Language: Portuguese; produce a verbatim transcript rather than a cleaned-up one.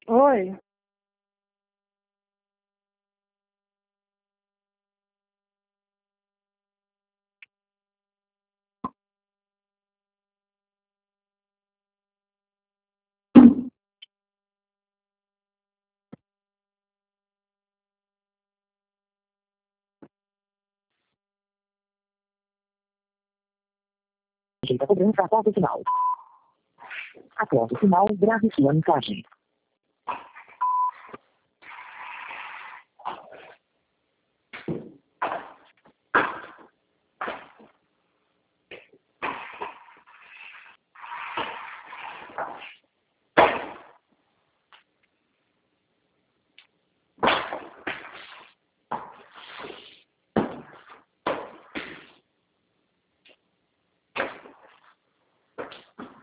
Oi. Está cobrando a porta final. Após o final, grave sua mensagem.